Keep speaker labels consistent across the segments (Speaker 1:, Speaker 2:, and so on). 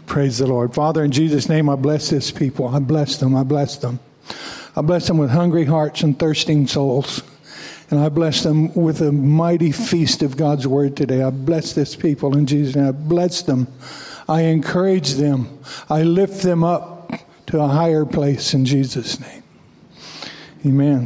Speaker 1: Praise the Lord. Father, in Jesus' name, I bless this people. I bless them. I bless them. I bless them with hungry hearts and thirsting souls. And I bless them with a mighty feast of God's word today. I bless this people in Jesus' name. I bless them. I encourage them. I lift them up to a higher place in Jesus' name. Amen.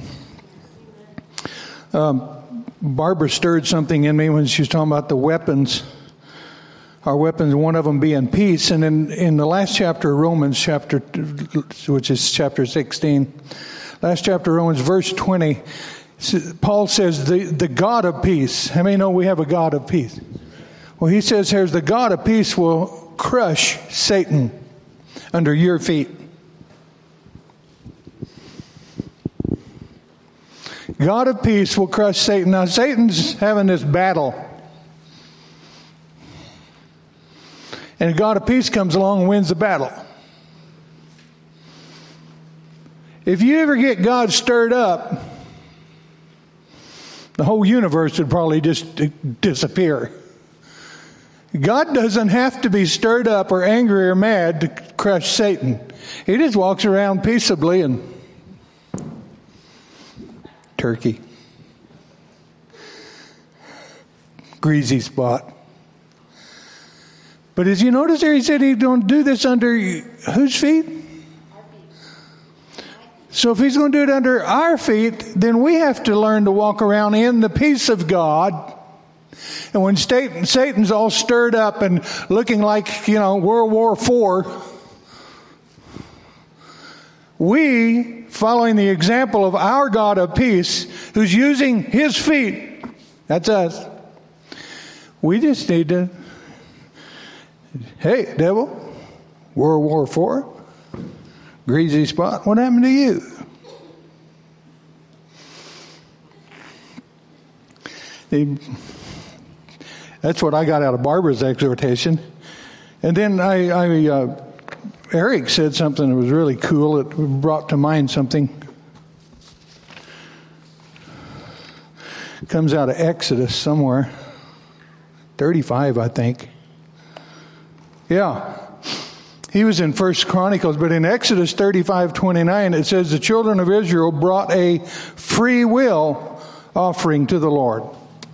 Speaker 1: Barbara stirred something in me when she was talking about the weapons. Our weapons, one of them being peace. And in the last chapter of Romans, which is chapter 16, last chapter of Romans, verse 20, Paul says, the God of peace. How many know we have a God of peace? Well, he says here, the God of peace will crush Satan under your feet. God of peace will crush Satan. Now, Satan's having this battle. And God of peace comes along and wins the battle. If you ever get God stirred up, the whole universe would probably just disappear. God doesn't have to be stirred up or angry or mad to crush Satan. He just walks around peaceably and turkey. Greasy spot. But as you notice there, he said he don't do this under whose feet? So if he's going to do it under our feet, then we have to learn to walk around in the peace of God. And when Satan's all stirred up and looking like, World War IV, we, following the example of our God of peace, who's using his feet, that's us, we just need to, hey, devil, World War IV, greasy spot, what happened to you? That's what I got out of Barbara's exhortation. And then Eric said something that was really cool. It brought to mind something. It comes out of Exodus somewhere. 35, I think. Yeah. He was in 1 Chronicles, but in Exodus 35:29, it says the children of Israel brought a free will offering to the Lord.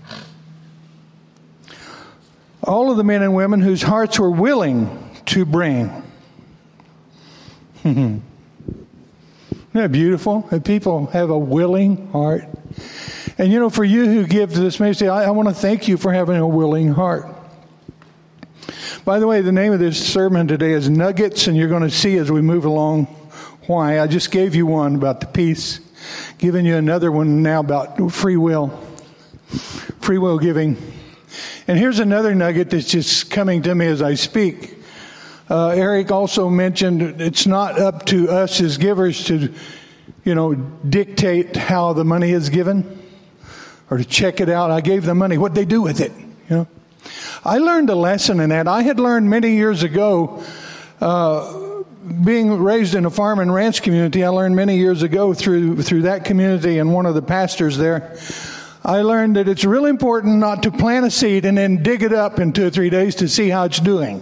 Speaker 1: All of the men and women whose hearts were willing to bring. Isn't that beautiful? That people have a willing heart. And for you who give to this ministry, I want to thank you for having a willing heart. By the way, the name of this sermon today is Nuggets, and you're going to see as we move along why. I just gave you one about the peace, giving you another one now about free will giving. And here's another nugget that's just coming to me as I speak. Eric also mentioned it's not up to us as givers to, dictate how the money is given or to check it out. I gave the money. What'd they do with it? I learned a lesson in that. I had learned many years ago, being raised in a farm and ranch community, I learned many years ago through that community and one of the pastors there, I learned that it's really important not to plant a seed and then dig it up in 2 or 3 days to see how it's doing.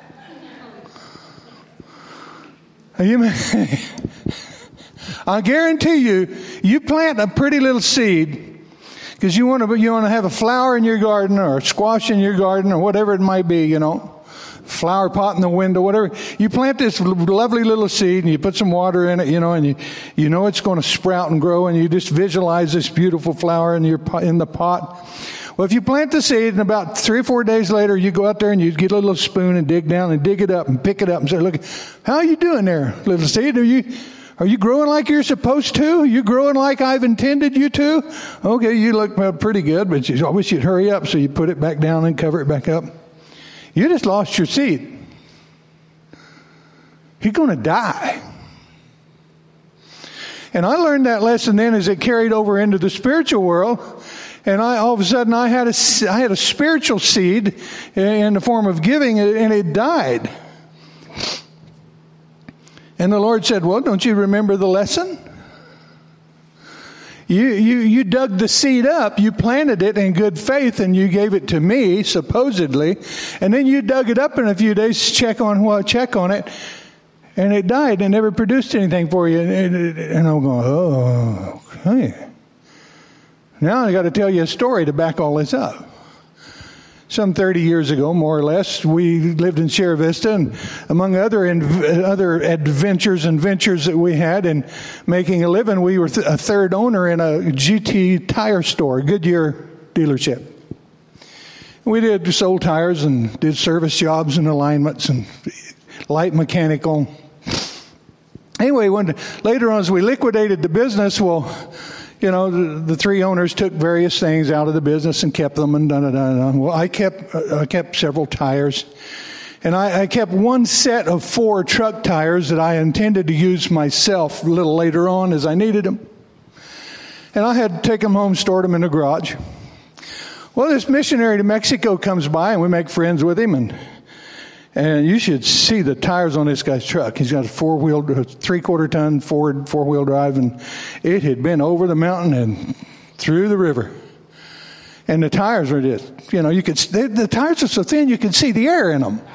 Speaker 1: I guarantee you plant a pretty little seed because you want to have a flower in your garden or a squash in your garden or whatever it might be, flower pot in the window, whatever. You plant this lovely little seed and you put some water in it, and you know it's going to sprout and grow, and you just visualize this beautiful flower in the pot. Well, if you plant the seed and about 3 or 4 days later you go out there and you get a little spoon and dig down and dig it up and pick it up and say, look, how are you doing there, little seed? Are you growing like you're supposed to? Are you growing like I've intended you to? Okay, you look pretty good, but I wish you'd hurry up. So you put it back down and cover it back up. You just lost your seed. You're going to die. And I learned that lesson then as it carried over into the spiritual world. And all of a sudden I had a spiritual seed in the form of giving, and it died. And the Lord said, well, don't you remember the lesson? You dug the seed up, you planted it in good faith, and you gave it to me, supposedly, and then you dug it up in a few days to check on it, and it died and never produced anything for you. And I'm going, oh, okay. Now I got to tell you a story to back all this up. Some 30 years ago, more or less, we lived in Sierra Vista, and among other adventures and ventures that we had in making a living, we were a third owner in a GT tire store, Goodyear dealership. We sold tires and did service jobs and alignments and light mechanical. Anyway, later on, as we liquidated the business, the three owners took various things out of the business and kept them and da-da-da-da. Well, I kept several tires. And I kept one set of 4 truck tires that I intended to use myself a little later on as I needed them. And I had to take them home, stored them in the garage. Well, this missionary to Mexico comes by, and we make friends with him, and you should see the tires on this guy's truck. He's got a 3/4 ton Ford 4-wheel drive, and it had been over the mountain and through the river. And the tires were just, the tires are so thin you could see the air in them.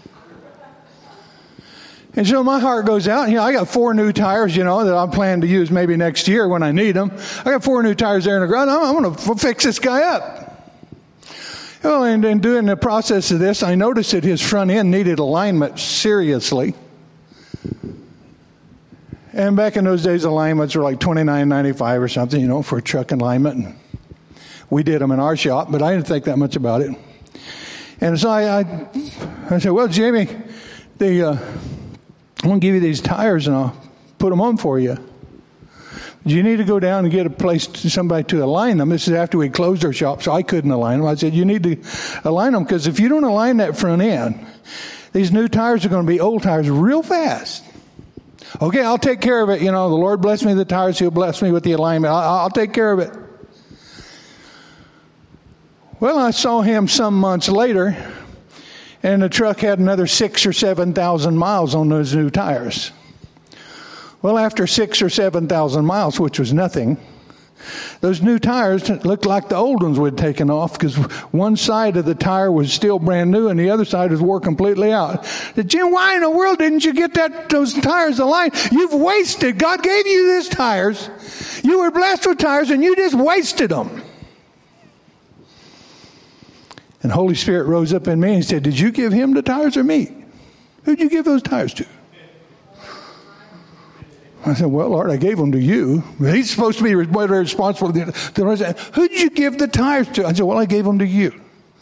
Speaker 1: And so my heart goes out. I got 4 new tires, that I'm planning to use maybe next year when I need them. I got 4 new tires there in the garage. I'm going to fix this guy up. Well, and in doing the process of this, I noticed that his front end needed alignment seriously. And back in those days, alignments were like $29.95 or something, for a truck alignment. And we did them in our shop, but I didn't think that much about it. And so I said, well, Jamie, I'm going to give you these tires and I'll put them on for you. You need to go down and get somebody to align them. This is after we closed our shop, so I couldn't align them. I said, you need to align them, because if you don't align that front end, these new tires are going to be old tires real fast. Okay, I'll take care of it. The Lord bless me with the tires. He'll bless me with the alignment. I'll take care of it. Well, I saw him some months later, and the truck had another 6,000 or 7,000 miles on those new tires. Well, after 6,000 or 7,000 miles, which was nothing, those new tires looked like the old ones we'd taken off, because one side of the tire was still brand new and the other side was wore completely out. I said, Jim, why in the world didn't you get those tires aligned? You've wasted. God gave you these tires. You were blessed with tires and you just wasted them. And the Holy Spirit rose up in me and said, did you give him the tires or me? Who'd you give those tires to? I said, well, Lord, I gave them to you. He's supposed to be responsible. The Lord said, who did you give the tires to? I said, well, I gave them to you.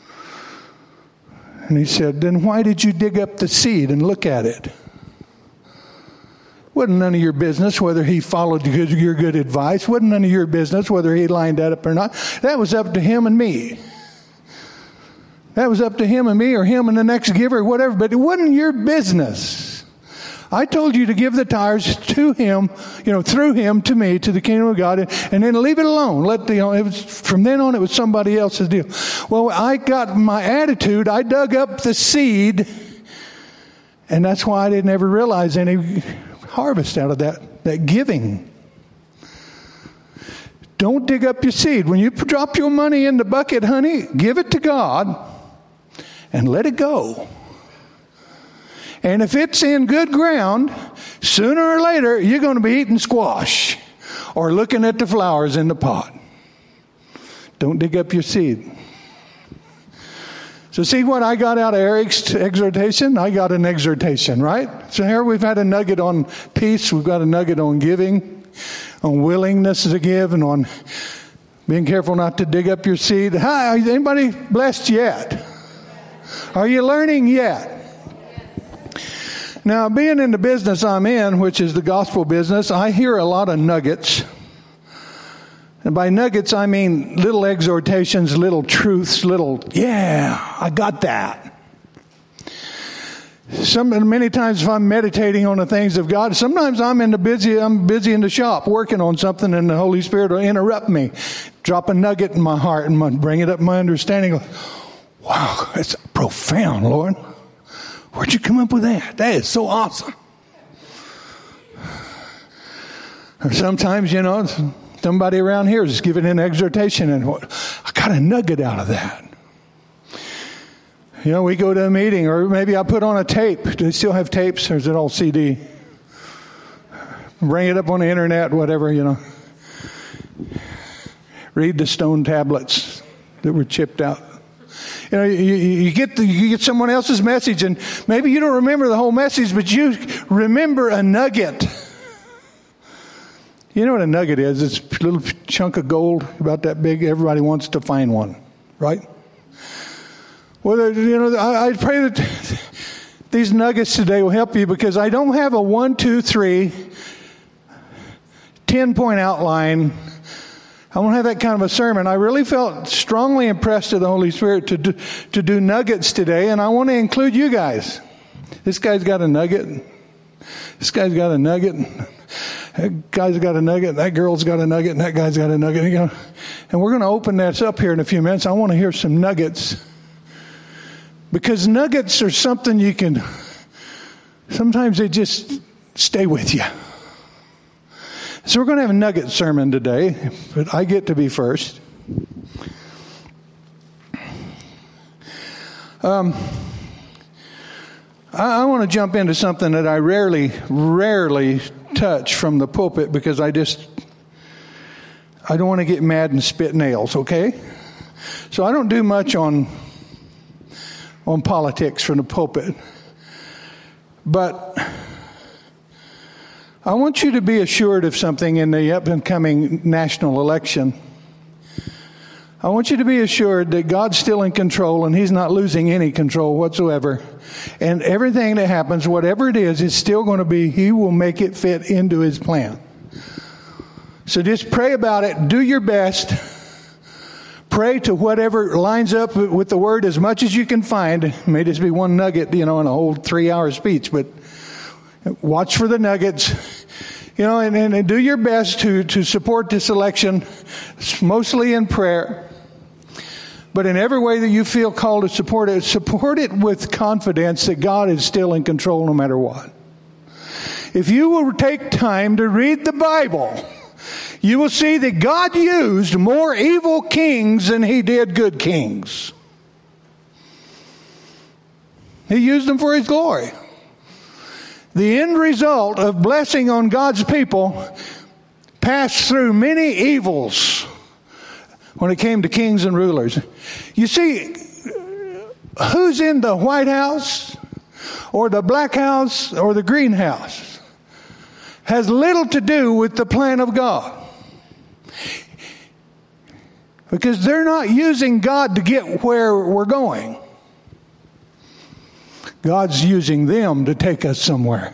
Speaker 1: And he said, then why did you dig up the seed and look at it? Wasn't none of your business whether he followed your good advice. Wasn't none of your business whether he lined that up or not. That was up to him and me. That was up to him and me, or him and the next giver, or whatever. But it wasn't your business. I told you to give the tires to him, through him to me, to the kingdom of God, and then leave it alone. From then on, it was somebody else's deal. Well, I got my attitude. I dug up the seed, and that's why I didn't ever realize any harvest out of that giving. Don't dig up your seed. When you drop your money in the bucket, honey, give it to God and let it go. And if it's in good ground, sooner or later, you're going to be eating squash or looking at the flowers in the pot. Don't dig up your seed. So see what I got out of Eric's exhortation? I got an exhortation, right? So here we've had a nugget on peace. We've got a nugget on giving, on willingness to give, and on being careful not to dig up your seed. Hi, is anybody blessed yet? Are you learning yet? Now, being in the business I'm in, which is the gospel business, I hear a lot of nuggets. And by nuggets, I mean little exhortations, little truths, I got that. Many times if I'm meditating on the things of God, sometimes I'm busy in the shop working on something, and the Holy Spirit will interrupt me, drop a nugget in my heart and bring it up my understanding. Wow, that's profound, Lord. Where'd you come up with that? That is so awesome. Or sometimes, Somebody around here is giving an exhortation, and I got a nugget out of that. You know, we go to a meeting, or maybe I put on a tape. Do they still have tapes, or is it all CD? Bring it up on the internet, whatever, you know. Read the stone tablets that were chipped out. You know, you get someone else's message, and maybe you don't remember the whole message, but you remember a nugget. You know what a nugget is? It's a little chunk of gold about that big. Everybody wants to find one, right? Well, you know, I pray that these nuggets today will help you, because I don't have a 1, 2, 3, 10-point outline. I won't have that kind of a sermon. I really felt strongly impressed of the Holy Spirit to do nuggets today, and I want to include you guys. This guy's got a nugget. This guy's got a nugget. That guy's got a nugget. That girl's got a nugget. And that guy's got a nugget. You know, and we're going to open that up here in a few minutes. I want to hear some nuggets. Because nuggets are something you can, sometimes they just stay with you. So we're going to have a nugget sermon today, but I get to be first. I want to jump into something that I rarely touch from the pulpit, because I don't want to get mad and spit nails, okay? So I don't do much on politics from the pulpit. But I want you to be assured of something in the upcoming national election. I want you to be assured that God's still in control, and He's not losing any control whatsoever. And everything that happens, whatever it is still going to be, He will make it fit into His plan. So just pray about it. Do your best. Pray to whatever lines up with the Word as much as you can find. It may just be one nugget, you know, in a whole 3-hour speech, but watch for the nuggets, you know, and do your best to support this election, mostly in prayer. But in every way that you feel called to support it with confidence that God is still in control no matter what. If you will take time to read the Bible, you will see that God used more evil kings than He did good kings. He used them for His glory. The end result of blessing on God's people passed through many evils when it came to kings and rulers. You see, who's in the White House or the Black House or the Green House has little to do with the plan of God. Because they're not using God to get where we're going. God's using them to take us somewhere.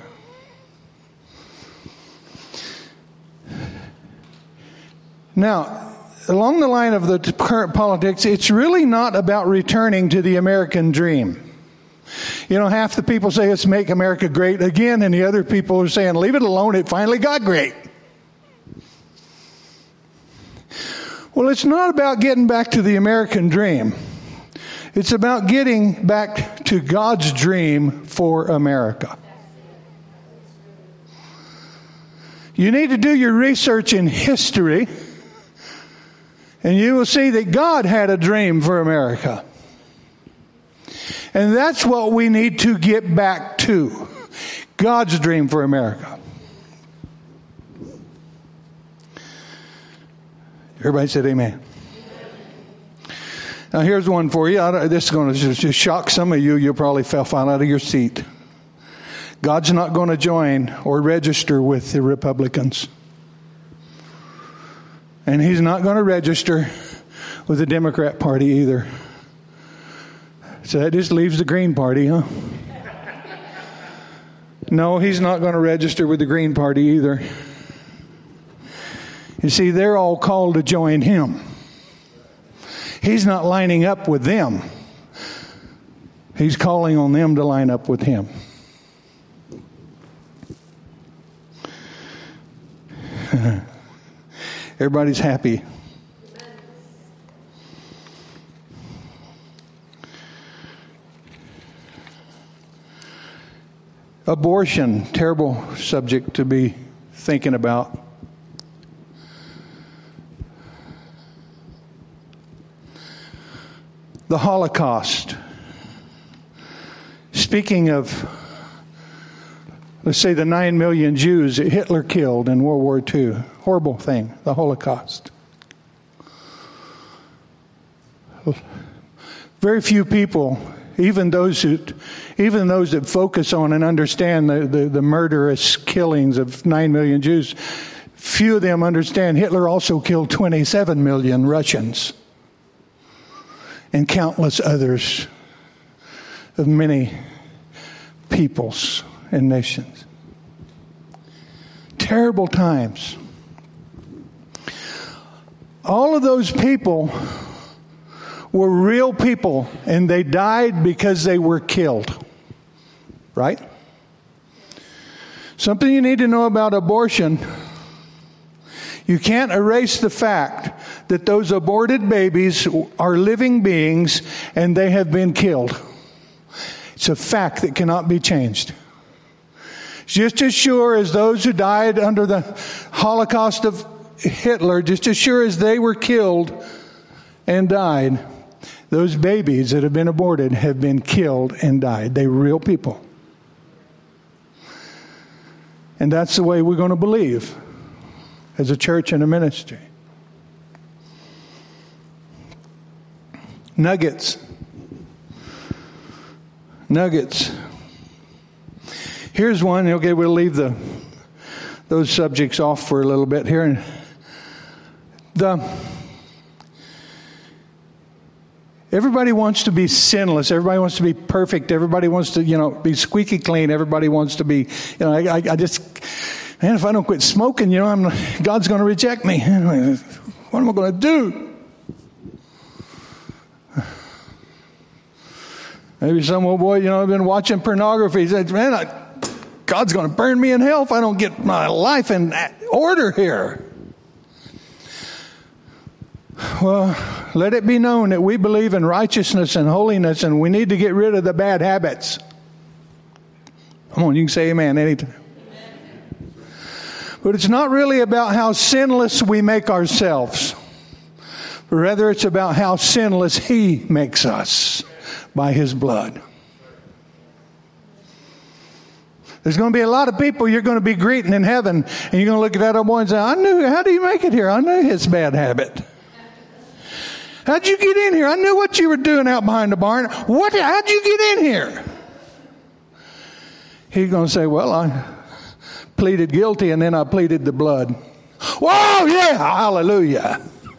Speaker 1: Now, along the line of the current politics, it's really not about returning to the American dream. You know, half the people say let's make America great again, and the other people are saying leave it alone, it finally got great. Well, it's not about getting back to the American dream. It's about getting back to God's dream for America. You need to do your research in history, and you will see that God had a dream for America. And that's what we need to get back to. God's dream for America. Everybody said amen. Now here's one for you. This is going to just shock some of you. You'll probably fall out of your seat. God's not going to join or register with the Republicans. And He's not going to register with the Democrat Party either. So that just leaves the Green Party, huh? No, He's not going to register with the Green Party either. You see, they're all called to join Him. He's not lining up with them. He's calling on them to line up with Him. Everybody's happy. Abortion, terrible subject to be thinking about. the Holocaust. Speaking of, let's say, the 9 million Jews that Hitler killed in World War II. Horrible thing, the Holocaust. Very few people, even those that focus on and understand the murderous killings of 9 million Jews, few of them understand Hitler also killed 27 million Russians and countless others of many peoples and nations. Terrible times. All of those people were real people, and they died because they were killed. Right? Something you need to know about abortion. You can't erase the fact that those aborted babies are living beings and they have been killed. It's a fact that cannot be changed. Just as sure as those who died under the Holocaust of Hitler, just as sure as they were killed and died, those babies that have been aborted have been killed and died. They're real people. And that's the way we're going to believe as a church and a ministry. Nuggets. Here's one. Okay, we'll leave those subjects off for a little bit here. Everybody wants to be sinless. Everybody wants to be perfect. Everybody wants to, be squeaky clean. Everybody wants to be, I just, man, if I don't quit smoking, God's going to reject me. What am I going to do? Maybe some old boy, been watching pornography. He said, man, God's going to burn me in hell if I don't get my life in order here. Well, let it be known that we believe in righteousness and holiness, and we need to get rid of the bad habits. Come on, you can say amen anytime. Amen. But it's not really about how sinless we make ourselves. But rather, it's about how sinless He makes us by His blood. There's going to be a lot of people you're going to be greeting in heaven, and you're going to look at that old boy and say, how do you make it here? I knew his bad habit. How'd you get in here? I knew what you were doing out behind the barn. How'd you get in here? He's going to say, well, I pleaded guilty and then I pleaded the blood. Whoa, yeah, hallelujah.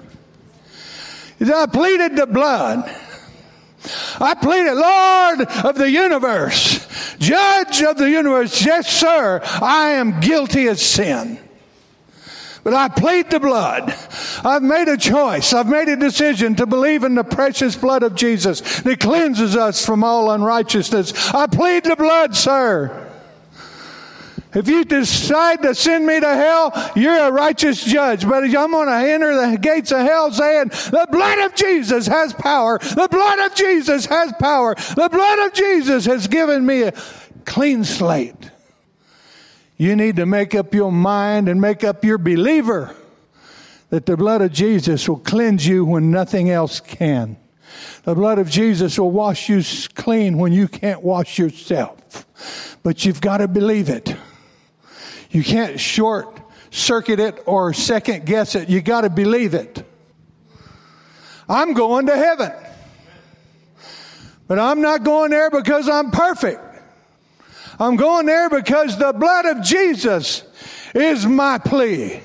Speaker 1: I pleaded the blood. I pleaded, Lord of the universe, Judge of the universe, yes, sir, I am guilty of sin. But I plead the blood. I've made a choice. I've made a decision to believe in the precious blood of Jesus that cleanses us from all unrighteousness. I plead the blood, sir. If you decide to send me to hell, you're a righteous judge. But I'm going to enter the gates of hell saying, the blood of Jesus has power. The blood of Jesus has power. The blood of Jesus has given me a clean slate. You need to make up your mind and make up your believer that the blood of Jesus will cleanse you when nothing else can. The blood of Jesus will wash you clean when you can't wash yourself. But you've got to believe it. You can't short circuit it or second guess it. You got to believe it. I'm going to heaven. But I'm not going there because I'm perfect. I'm going there because the blood of Jesus is my plea.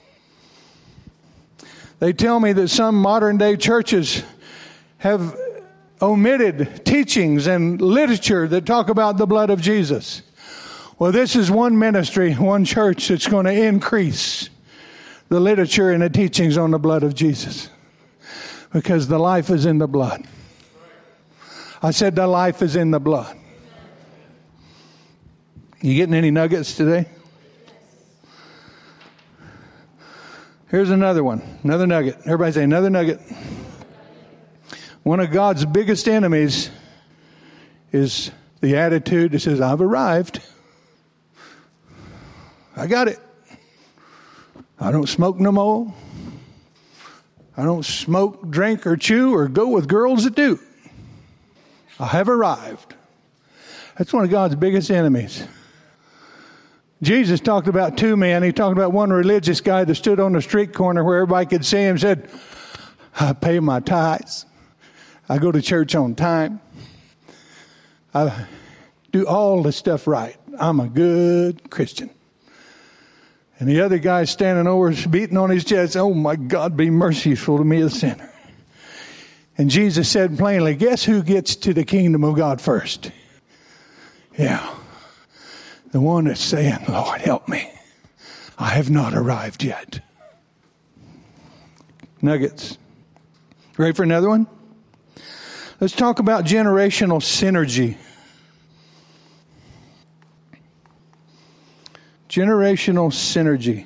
Speaker 1: They tell me that some modern day churches have omitted teachings and literature that talk about the blood of Jesus. Well, this is one ministry, one church that's going to increase the literature and the teachings on the blood of Jesus. Because the life is in the blood. I said the life is in the blood. You getting any nuggets today? Here's another one. Another nugget. Everybody say another nugget. One of God's biggest enemies is the attitude that says, I've arrived. I got it. I don't smoke no more. I don't smoke, drink, or chew, or go with girls that do. I have arrived. That's one of God's biggest enemies. Jesus talked about two men. He talked about one religious guy that stood on the street corner where everybody could see him, said, I pay my tithes. I go to church on time. I do all the stuff right. I'm a good Christian. And the other guy standing over, beating on his chest, oh my God, be merciful to me, a sinner. And Jesus said plainly, guess who gets to the kingdom of God first? Yeah. The one that's saying, Lord, help me. I have not arrived yet. Nuggets. Ready for another one? Let's talk about generational synergy. Generational synergy.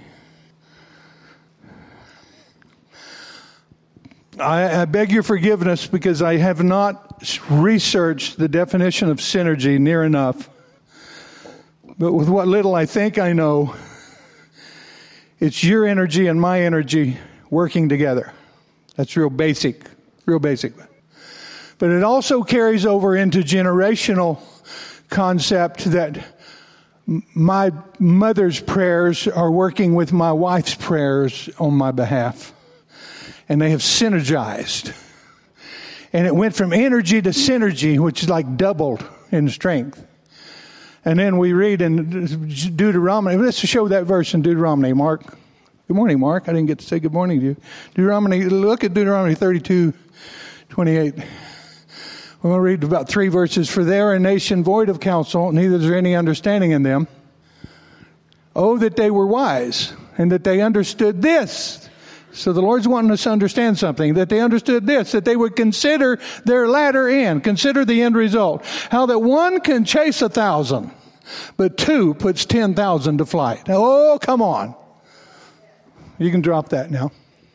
Speaker 1: I beg your forgiveness because I have not researched the definition of synergy near enough. But with what little I think I know, it's your energy and my energy working together. That's real basic, real basic. But it also carries over into generational concept that my mother's prayers are working with my wife's prayers on my behalf. And they have synergized. And it went from energy to synergy, which is like doubled in strength. And then we read in Deuteronomy. Let's show that verse in Deuteronomy, Mark. Good morning, Mark. I didn't get to say good morning to you. Deuteronomy. Look at Deuteronomy 32:28. We're going to read about 3 verses. For they are a nation void of counsel, neither is there any understanding in them. Oh, that they were wise, and that they understood this. So the Lord's wanting us to understand something, that they understood this, that they would consider their latter end, consider the end result. How that one can chase 1,000, but 2 puts 10,000 to flight. Oh, come on. You can drop that now.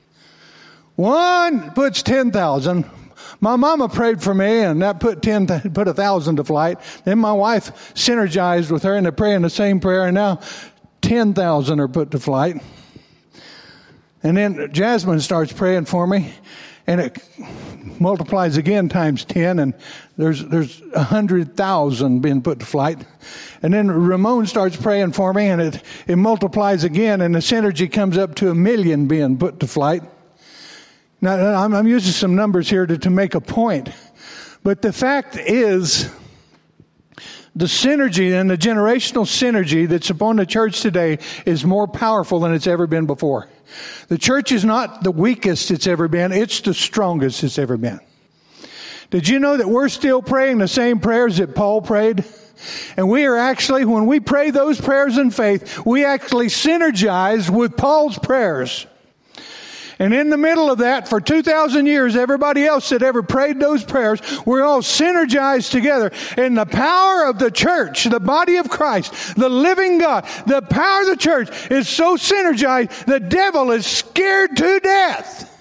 Speaker 1: 1 puts 10,000. My mama prayed for me, and that put 1,000 to flight. Then my wife synergized with her, and they're praying the same prayer, and now 10,000 are put to flight. And then Jasmine starts praying for me, and it multiplies again times 10, and there's 100,000 being put to flight. And then Ramon starts praying for me, and it multiplies again, and the synergy comes up to 1,000,000 being put to flight. Now, I'm using some numbers here to make a point. But the fact is, the synergy and the generational synergy that's upon the church today is more powerful than it's ever been before. The church is not the weakest it's ever been. It's the strongest it's ever been. Did you know that we're still praying the same prayers that Paul prayed? And we are actually, when we pray those prayers in faith, we actually synergize with Paul's prayers. And in the middle of that, for 2,000 years, everybody else that ever prayed those prayers, we're all synergized together. And the power of the church, the body of Christ, the living God, the power of the church is so synergized, the devil is scared to death.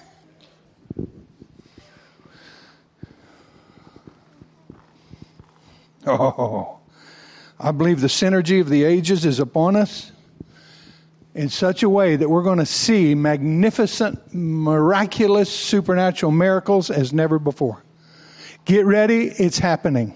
Speaker 1: Oh, I believe the synergy of the ages is upon us in such a way that we're going to see magnificent, miraculous, supernatural miracles as never before. Get ready, it's happening.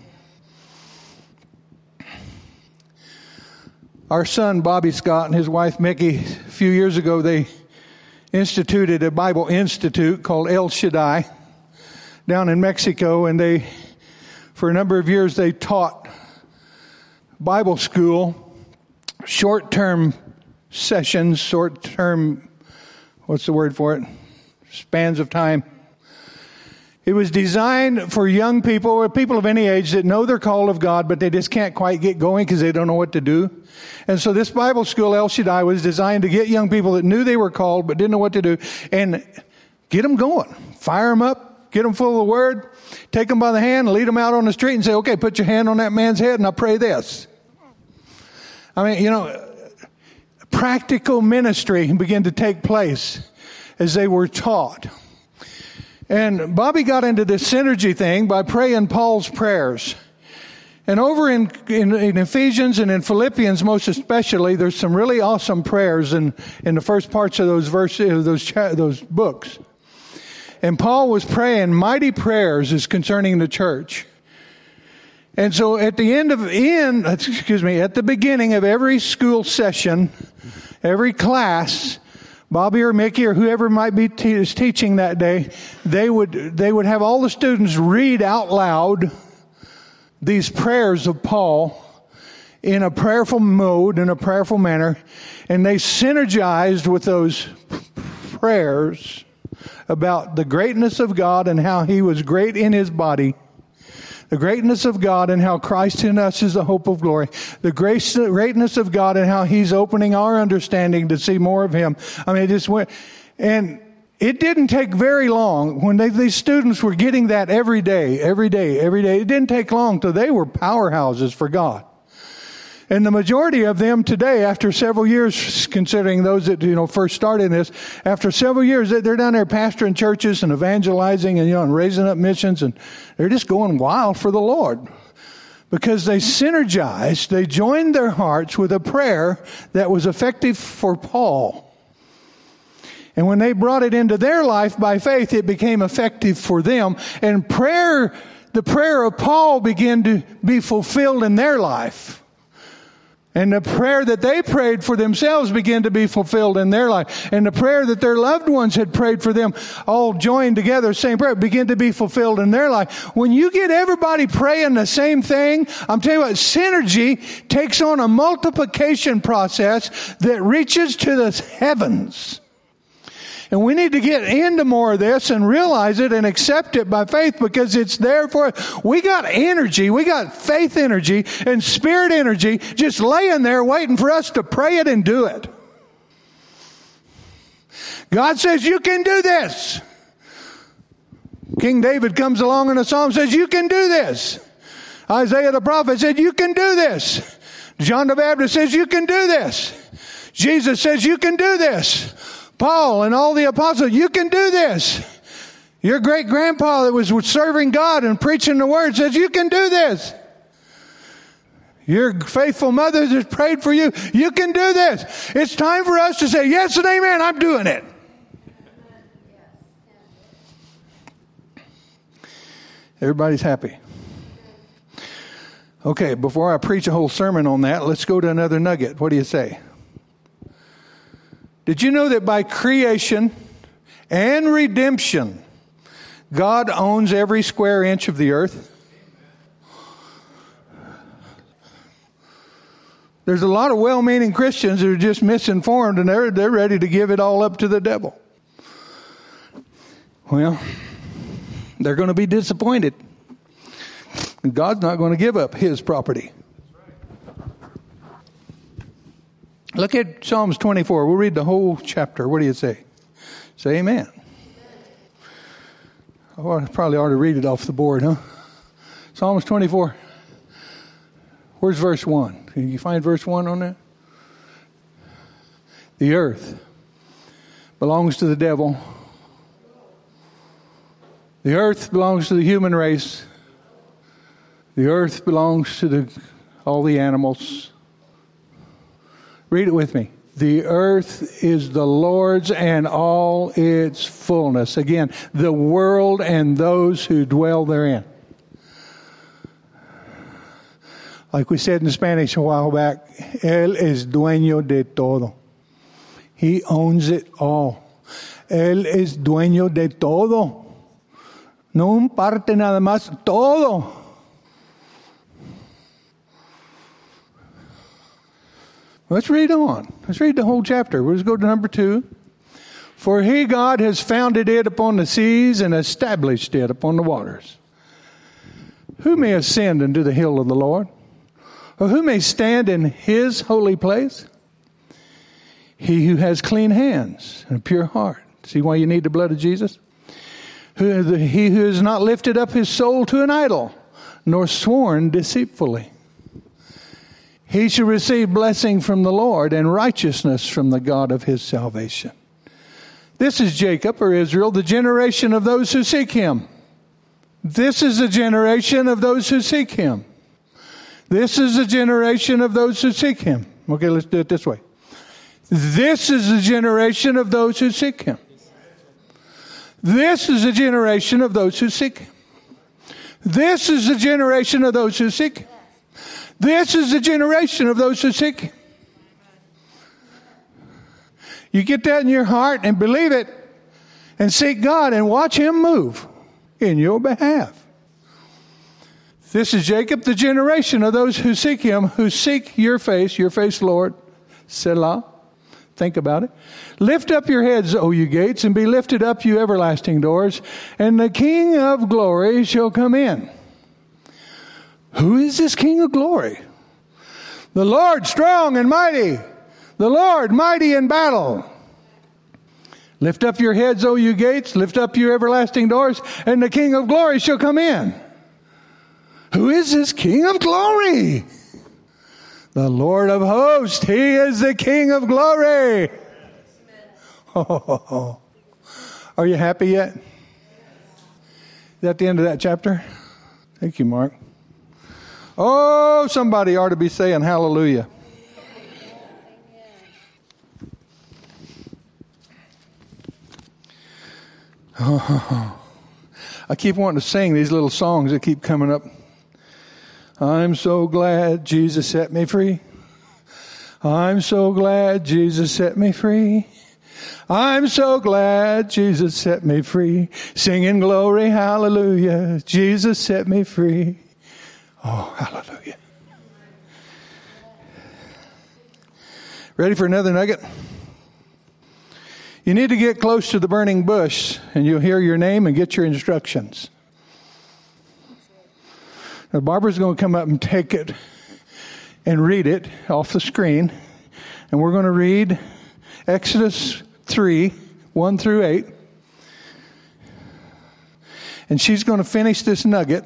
Speaker 1: Our son, Bobby Scott, and his wife, Mickey, a few years ago, they instituted a Bible institute called El Shaddai down in Mexico, and they, for a number of years, they taught Bible school, short-term sessions, short-term, what's the word for it? Spans of time. It was designed for young people or people of any age that know they're called of God, but they just can't quite get going because they don't know what to do. And so this Bible school, El Shaddai, was designed to get young people that knew they were called but didn't know what to do and get them going. Fire them up, get them full of the Word, take them by the hand, lead them out on the street and say, okay, put your hand on that man's head and I'll pray this. I mean, you know, practical ministry began to take place as they were taught. And Bobby got into this synergy thing by praying Paul's prayers. And over in Ephesians and in Philippians most especially, there's some really awesome prayers in the first parts of those verses, those books. And Paul was praying mighty prayers as concerning the church. And so at the beginning of every school session, every class, Bobby or Mickey or whoever might be teaching that day, they would have all the students read out loud these prayers of Paul in a prayerful mode, in a prayerful manner, and they synergized with those prayers about the greatness of God and how He was great in His body, the greatness of God and how Christ in us is the hope of glory, the greatness of God and how He's opening our understanding to see more of Him. I mean, it just went, and it didn't take very long when these students were getting that every day. It didn't take long till they were powerhouses for God. And the majority of them today, after several years, considering those that, first started this, after several years, they're down there pastoring churches and evangelizing and, and raising up missions, and they're just going wild for the Lord. Because they synergized, they joined their hearts with a prayer that was effective for Paul. And when they brought it into their life by faith, it became effective for them. And the prayer of Paul began to be fulfilled in their life. And the prayer that they prayed for themselves began to be fulfilled in their life. And the prayer that their loved ones had prayed for them, all joined together, same prayer, began to be fulfilled in their life. When you get everybody praying the same thing, I'm telling you what, synergy takes on a multiplication process that reaches to the heavens. And we need to get into more of this and realize it and accept it by faith, because it's there for us. We got energy. We got faith energy and spirit energy just laying there waiting for us to pray it and do it. God says, you can do this. King David comes along in a psalm and says, you can do this. Isaiah the prophet said, you can do this. John the Baptist says, you can do this. Jesus says, you can do this. Paul and all the apostles, you can do this. Your great-grandpa that was serving God and preaching the Word says, you can do this. Your faithful mother that prayed for you, you can do this. It's time for us to say, yes and amen, I'm doing it. Everybody's happy. Okay, before I preach a whole sermon on that, let's go to another nugget. What do you say? Did you know that by creation and redemption, God owns every square inch of the earth? There's a lot of well-meaning Christians that are just misinformed, and they're ready to give it all up to the devil. Well, they're going to be disappointed. And God's not going to give up His property. Look at Psalms 24. We'll read the whole chapter. What do you say? Say amen. Oh, I probably ought to read it off the board, huh? Psalms 24. Where's verse 1? Can you find verse 1 on that? The earth belongs to the devil. The earth belongs to the human race. The earth belongs to all the animals. Read it with me. The earth is the Lord's and all its fullness. Again, the world and those who dwell therein. Like we said in Spanish a while back, Él es dueño de todo. He owns it all. Él es dueño de todo. No un parte nada más, todo. Let's read on. Let's read the whole chapter. Let's go to number 2. For He, God, has founded it upon the seas and established it upon the waters. Who may ascend into the hill of the Lord? Or who may stand in His holy place? He who has clean hands and a pure heart. See why you need the blood of Jesus? He who has not lifted up his soul to an idol, nor sworn deceitfully. He shall receive blessing from the Lord and righteousness from the God of his salvation. This is Jacob, or Israel, the generation of those who seek Him. This is the generation of those who seek Him. This is the generation of those who seek Him. Okay, let's do it this way. This is the generation of those who seek Him. This is the generation of those who seek Him. This is the generation of those who seek. This is the generation of those who seek. You get that in your heart and believe it and seek God and watch Him move in your behalf. This is Jacob, the generation of those who seek Him, who seek your face, Lord. Selah. Think about it. Lift up your heads, O you gates, and be lifted up, you everlasting doors, and the King of glory shall come in. Who is this King of glory? The Lord strong and mighty. The Lord mighty in battle. Lift up your heads, O you gates. Lift up your everlasting doors, and the King of glory shall come in. Who is this King of glory? The Lord of hosts. He is the King of glory. Oh. Are you happy yet? Is that the end of that chapter? Thank you, Mark. Oh, somebody ought to be saying hallelujah. Oh. I keep wanting to sing these little songs that keep coming up. I'm so glad Jesus set me free. I'm so glad Jesus set me free. I'm so glad Jesus set me free. Singing glory, hallelujah. Jesus set me free. Oh, hallelujah. Ready for another nugget? You need to get close to the burning bush and you'll hear your name and get your instructions. Now, Barbara's going to come up and take it and read it off the screen. And we're going to read Exodus 3, 1 through 8. And she's going to finish this nugget.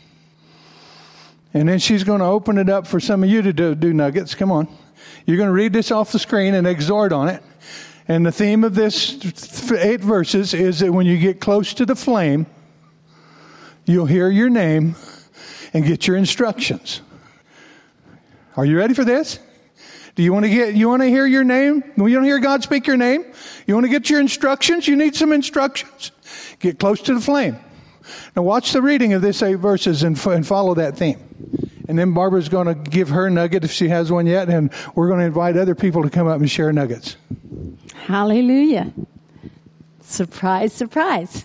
Speaker 1: And then she's going to open it up for some of you to do nuggets. Come on. You're going to read this off the screen and exhort on it. And the theme of this 8 verses is that when you get close to the flame, you'll hear your name and get your instructions. Are you ready for this? Do you want to hear your name? You want to hear God speak your name? You want to get your instructions? You need some instructions. Get close to the flame. Now watch the reading of this 8 verses and follow that theme. And then Barbara's going to give her nugget if she has one yet. And we're going to invite other people to come up and share nuggets.
Speaker 2: Hallelujah. Surprise, surprise.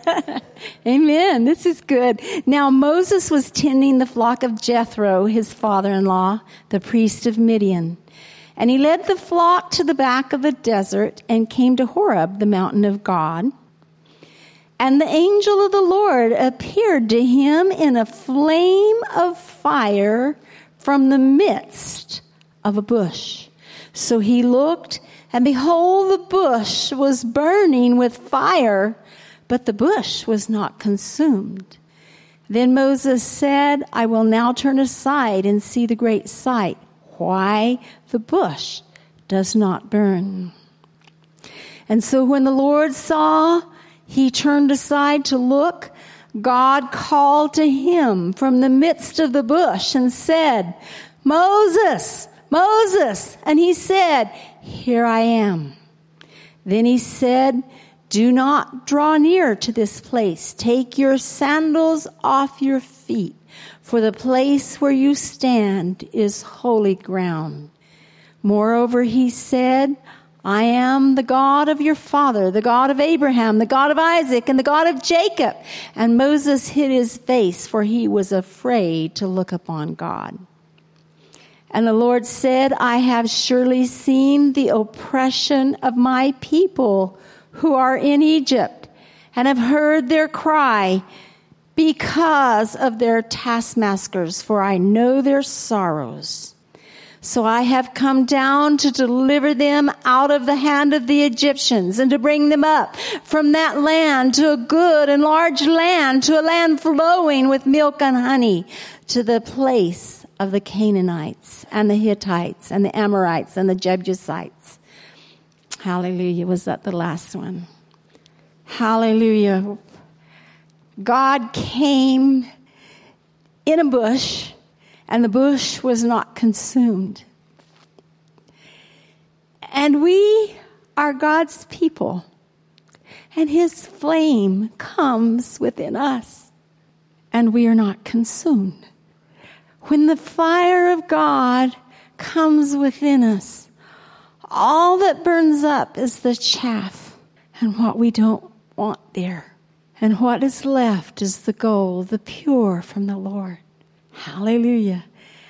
Speaker 2: Amen. This is good. Now, Moses was tending the flock of Jethro, his father-in-law, the priest of Midian. And he led the flock to the back of the desert and came to Horeb, the mountain of God. And the angel of the Lord appeared to him in a flame of fire from the midst of a bush. So he looked, and behold, the bush was burning with fire, but the bush was not consumed. Then Moses said, I will now turn aside and see the great sight, why the bush does not burn. And so when the Lord saw, he turned aside to look. God called to him from the midst of the bush and said, Moses, Moses. And he said, here I am. Then he said, do not draw near to this place. Take your sandals off your feet, for the place where you stand is holy ground. Moreover, he said, I am the God of your father, the God of Abraham, the God of Isaac, and the God of Jacob. And Moses hid his face, for he was afraid to look upon God. And the Lord said, I have surely seen the oppression of my people who are in Egypt, and have heard their cry because of their taskmasters, for I know their sorrows. So I have come down to deliver them out of the hand of the Egyptians, and to bring them up from that land to a good and large land, to a land flowing with milk and honey, to the place of the Canaanites and the Hittites and the Amorites and the Jebusites. Hallelujah. Was that the last one? Hallelujah. God came in a bush, and the bush was not consumed. And we are God's people, and his flame comes within us. and we are not consumed. When the fire of God comes within us, all that burns up is the chaff and what we don't want there. And what is left is the gold, the pure from the Lord. Hallelujah.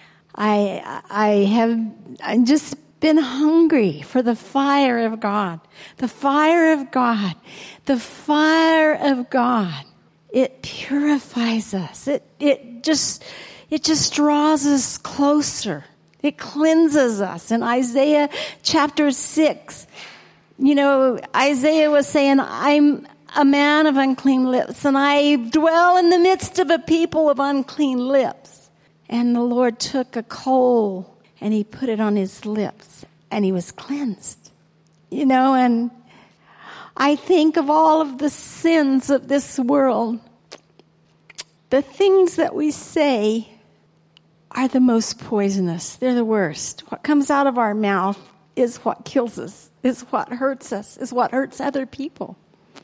Speaker 2: I've just been hungry for the fire of God. The fire of God. The fire of God. It purifies us. It just draws us closer. It cleanses us. In Isaiah chapter 6, Isaiah was saying, I'm a man of unclean lips, and I dwell in the midst of a people of unclean lips. And the Lord took a coal and he put it on his lips and he was cleansed. And I think of all of the sins of this world. The things that we say are the most poisonous. They're the worst. What comes out of our mouth is what kills us, is what hurts us, is what hurts other people.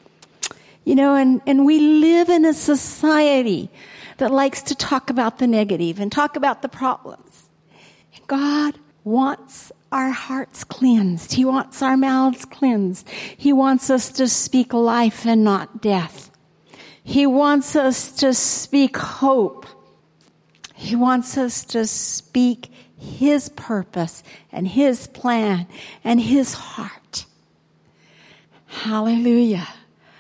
Speaker 2: And we live in a society that likes to talk about the negative and talk about the problems. And God wants our hearts cleansed. He wants our mouths cleansed. He wants us to speak life and not death. He wants us to speak hope. He wants us to speak His purpose and His plan and His heart. Hallelujah.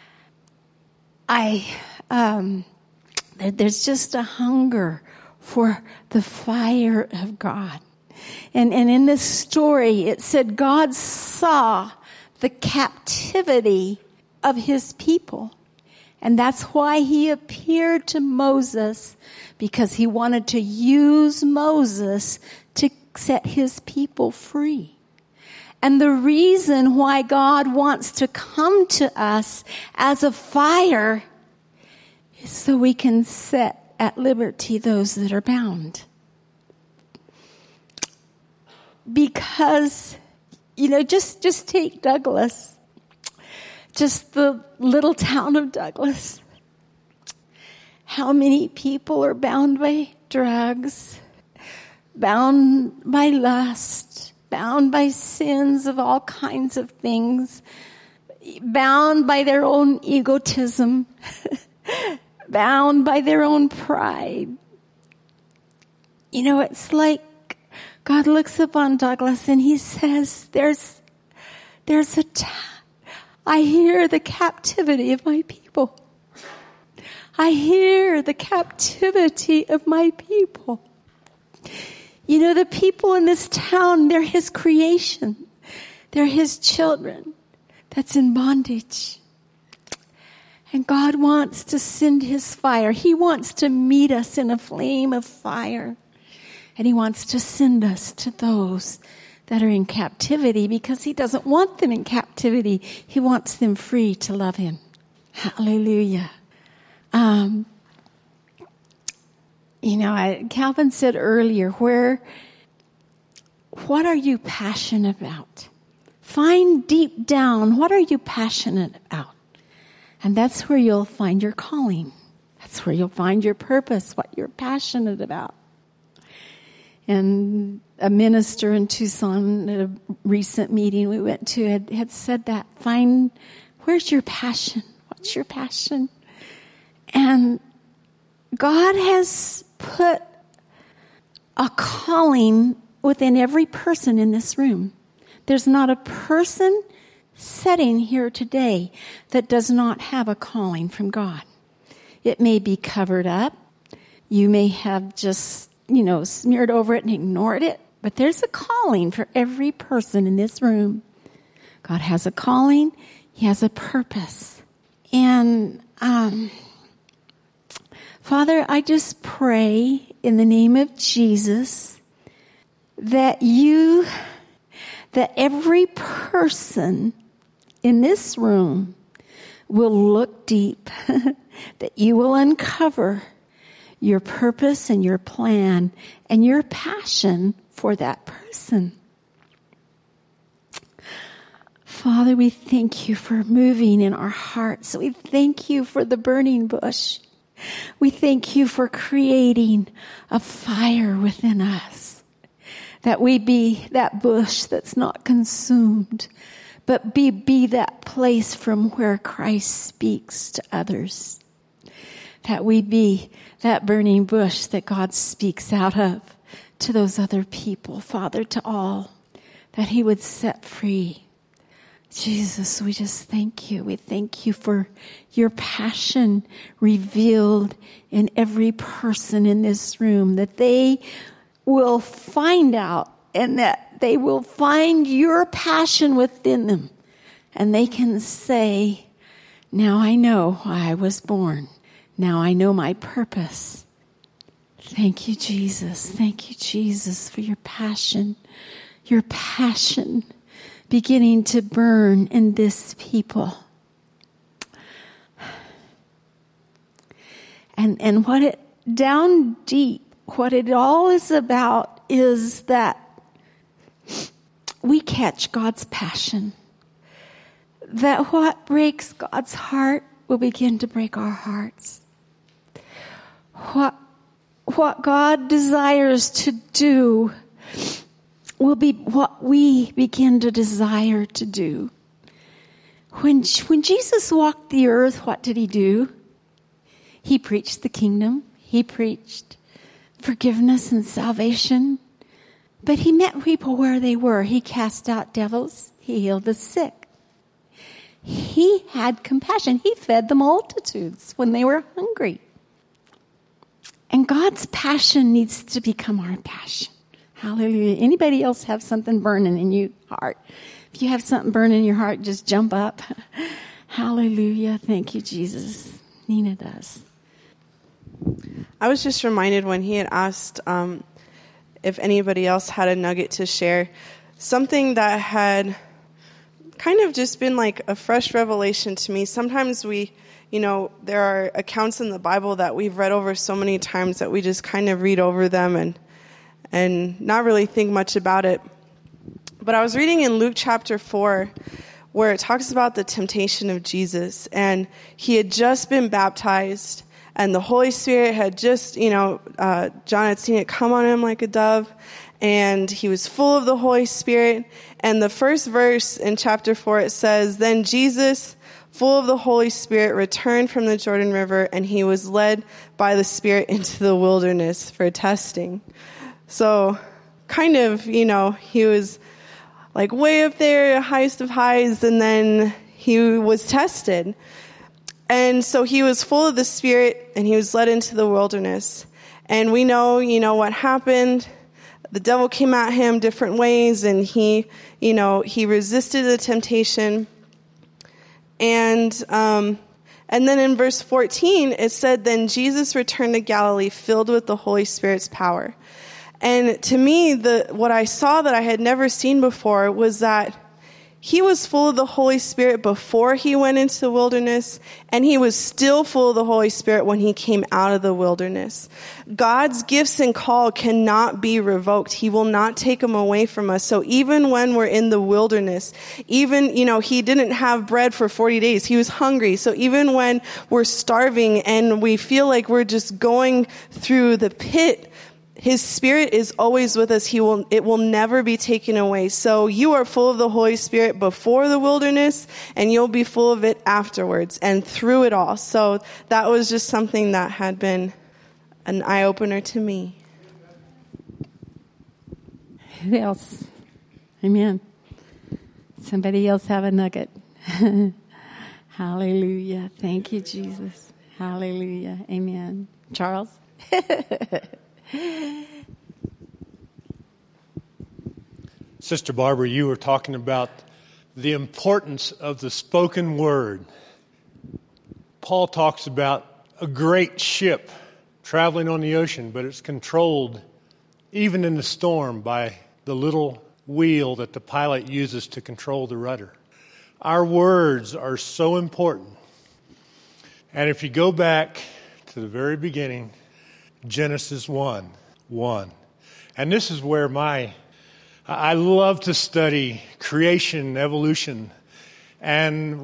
Speaker 2: There's just a hunger for the fire of God. And in this story, it said God saw the captivity of His people. And that's why He appeared to Moses, because He wanted to use Moses to set His people free. And the reason why God wants to come to us as a fire is so we can set at liberty those that are bound. Because, just take Douglas. Just the little town of Douglas. How many people are bound by drugs, bound by lust, bound by sins of all kinds of things, bound by their own egotism, bound by their own pride. It's like God looks upon Douglas and He says, there's a I hear the captivity of my people. I hear the captivity of my people. The people in this town, they're His creation. They're His children that's in bondage. And God wants to send His fire. He wants to meet us in a flame of fire. And He wants to send us to those that are in captivity, because He doesn't want them in captivity. He wants them free to love Him. Hallelujah. Calvin said earlier, what are you passionate about? Find deep down, what are you passionate about? And that's where you'll find your calling. That's where you'll find your purpose, what you're passionate about. And a minister in Tucson at a recent meeting we went to had said that. Where's your passion? What's your passion? And God has put a calling within every person in this room. There's not a person sitting here today that does not have a calling from God. It may be covered up. You may have just, smeared over it and ignored it. But there's a calling for every person in this room. God has a calling. He has a purpose. And, Father, I just pray in the name of Jesus that every person in this room will look deep, that you will uncover your purpose and your plan and your passion for that person. Father, we thank you for moving in our hearts. We thank you for the burning bush. We thank you for creating a fire within us, that we be that bush that's not consumed, but be that place from where Christ speaks to others. That we be that burning bush that God speaks out of to those other people, Father, to all, that he would set free. Jesus, we just thank you. We thank you for your passion revealed in every person in this room, that they will find out and that they will find your passion within them. And they can say, now I know why I was born. Now I know my purpose. Thank you, Jesus. Thank you, Jesus, for your passion beginning to burn in this people. And what it, down deep, what it all is about is that we catch God's passion. That what breaks God's heart will begin to break our hearts. What God desires to do will be what we begin to desire to do. When Jesus walked the earth, what did he do? He preached the kingdom. He preached forgiveness and salvation. But he met people where they were. He cast out devils. He healed the sick. He had compassion. He fed the multitudes when they were hungry. And God's passion needs to become our passion. Hallelujah. Anybody else have something burning in your heart? If you have something burning in your heart, just jump up. Hallelujah. Thank you, Jesus. Nina does.
Speaker 3: I was just reminded when he had asked if anybody else had a nugget to share, something that had kind of just been like a fresh revelation to me. Sometimes there are accounts in the Bible that we've read over so many times that we just kind of read over them and not really think much about it. But I was reading in Luke chapter 4 where it talks about the temptation of Jesus, and he had just been baptized, and the Holy Spirit had just, John had seen it come on him like a dove, and he was full of the Holy Spirit. And the first verse in chapter 4, it says, "Then Jesus, full of the Holy Spirit, returned from the Jordan River, and he was led by the Spirit into the wilderness for testing." So kind of, he was like way up there, highest of highs, and then he was tested. And so he was full of the Spirit, and he was led into the wilderness. And we know, what happened. The devil came at him different ways, and he resisted the temptation. And then in verse 14, it said, "Then Jesus returned to Galilee filled with the Holy Spirit's power." And to me, what I saw that I had never seen before was that he was full of the Holy Spirit before he went into the wilderness, and he was still full of the Holy Spirit when he came out of the wilderness. God's gifts and call cannot be revoked. He will not take them away from us. So even when we're in the wilderness, even, he didn't have bread for 40 days. He was hungry. So even when we're starving and we feel like we're just going through the pit, his Spirit is always with us. It will never be taken away. So you are full of the Holy Spirit before the wilderness, and you'll be full of it afterwards and through it all. So that was just something that had been an eye-opener to me.
Speaker 2: Who else? Amen. Somebody else have a nugget. Hallelujah. Thank you, Jesus. Hallelujah. Amen. Charles?
Speaker 4: Sister Barbara, you were talking about the importance of the spoken word. Paul talks about a great ship traveling on the ocean, but it's controlled even in the storm by the little wheel that the pilot uses to control the rudder. Our words are so important. And if you go back to the very beginning, Genesis 1:1. And this is where I love to study creation, evolution. And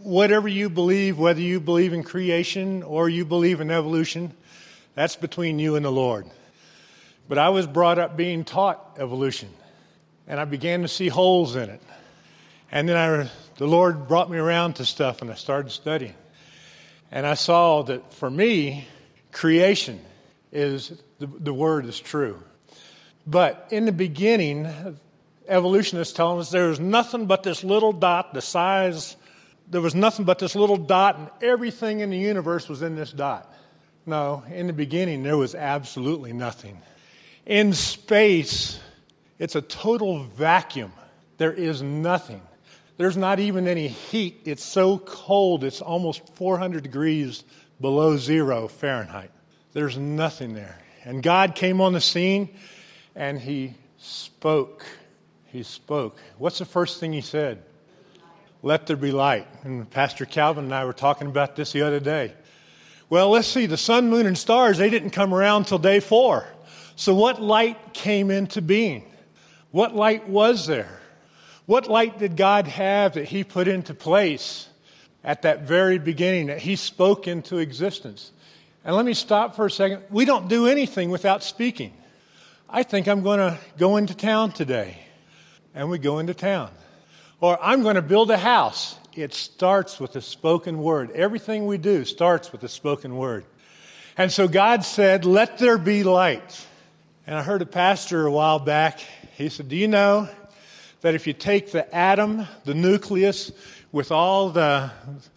Speaker 4: whatever you believe, whether you believe in creation or you believe in evolution, that's between you and the Lord. But I was brought up being taught evolution, and I began to see holes in it. And then the Lord brought me around to stuff, and I started studying. And I saw that for me, creation is, the word is true. But in the beginning, evolutionists tell us there was nothing but this little dot, there was nothing but this little dot, and everything in the universe was in this dot. No, in the beginning, there was absolutely nothing. In space, it's a total vacuum. There is nothing. There's not even any heat. It's so cold, it's almost 400 degrees below zero Fahrenheit. There's nothing there. And God came on the scene, and He spoke. He spoke. What's the first thing He said? Let there be light. And Pastor Calvin and I were talking about this the other day. Well, let's see. The sun, moon, and stars, they didn't come around till day 4. So what light came into being? What light was there? What light did God have that He put into place at that very beginning, that He spoke into existence? And let me stop for a second. We don't do anything without speaking. I think I'm going to go into town today. And we go into town. Or I'm going to build a house. It starts with a spoken word. Everything we do starts with a spoken word. And so God said, let there be light. And I heard a pastor a while back. He said, do you know that if you take the atom, the nucleus, with all the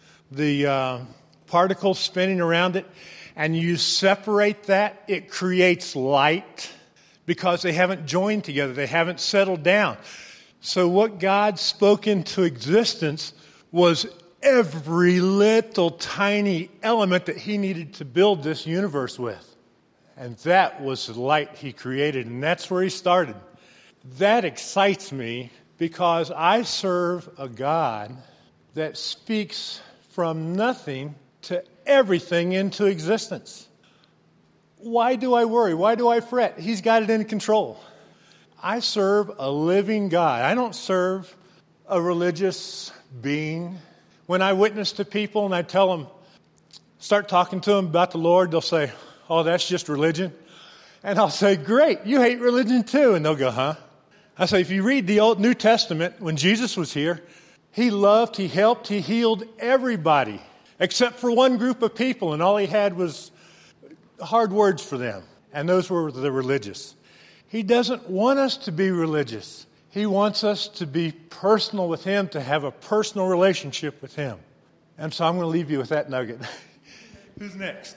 Speaker 4: particles spinning around it, and you separate that, it creates light because they haven't joined together. They haven't settled down. So what God spoke into existence was every little tiny element that He needed to build this universe with. And that was the light He created, and that's where He started. That excites me because I serve a God that speaks from nothing to everything into existence. Why do I worry? Why do I fret? He's got it in control. I serve a living God. I don't serve a religious being. When I witness to people and I tell them, start talking to them about the Lord, they'll say, oh, that's just religion. And I'll say, great, you hate religion too. And they'll go, huh? I say, if you read the Old New Testament, when Jesus was here, He loved, He helped, He healed everybody except for one group of people, and all He had was hard words for them, and those were the religious. He doesn't want us to be religious. He wants us to be personal with Him, to have a personal relationship with Him. And so I'm going to leave you with that nugget. Who's next?